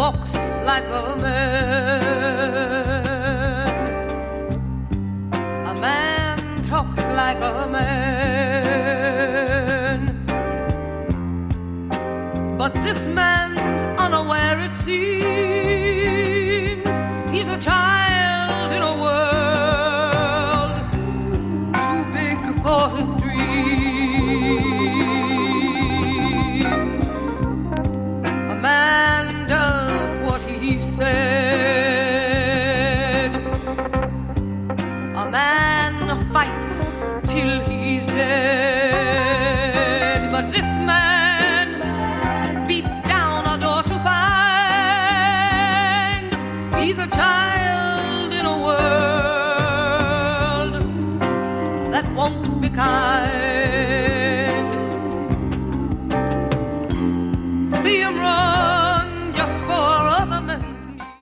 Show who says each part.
Speaker 1: walks like a man. A man talks like a man. But this man's unaware, it seems. He's a child in a world too big for his dreams. A man does what he said. A man fights till he's dead. But this man beats down a door to find he's a child in a world that won't be kind.